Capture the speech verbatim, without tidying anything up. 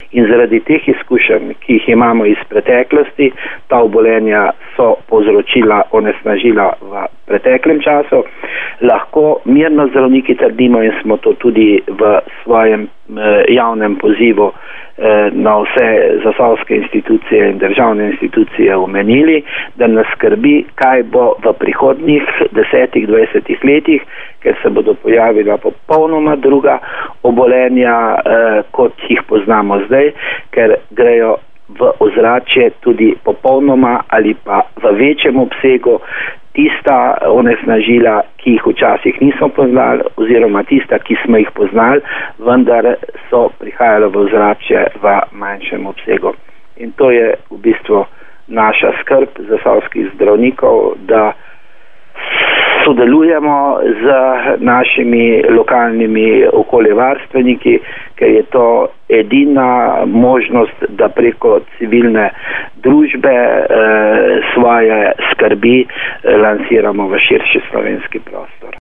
In zaradi teh izkušenj, ki jih imamo iz preteklosti, ta obolenja so povzročila, onesnažila v preteklem času, lahko mirno zdravniki trdimo in smo to tudi v svojem eh, javnem pozivu eh, na vse zasavske institucije in državne institucije omenili, da nas skrbi, kaj bo v prihodnjih desetih, dvajsetih letih, ker se bodo pojavila popolnoma druga obolenja, eh, kot jih poznamo zdaj, ker grejo v ozračje tudi popolnoma ali pa v večjem obsegu tista onesnažila, ki jih včasih nismo poznali, oziroma tista, ki smo jih poznali, vendar so prihajala v ozračje v manjšem obsegu. In to je v bistvu naša skrb zasavskih zdravnikov, da sodelujemo z našimi lokalnimi okoljevarstveniki, ker je to edina možnost, da preko civilne družbe eh, svoje skrbi eh, lansiramo v širši slovenski prostor.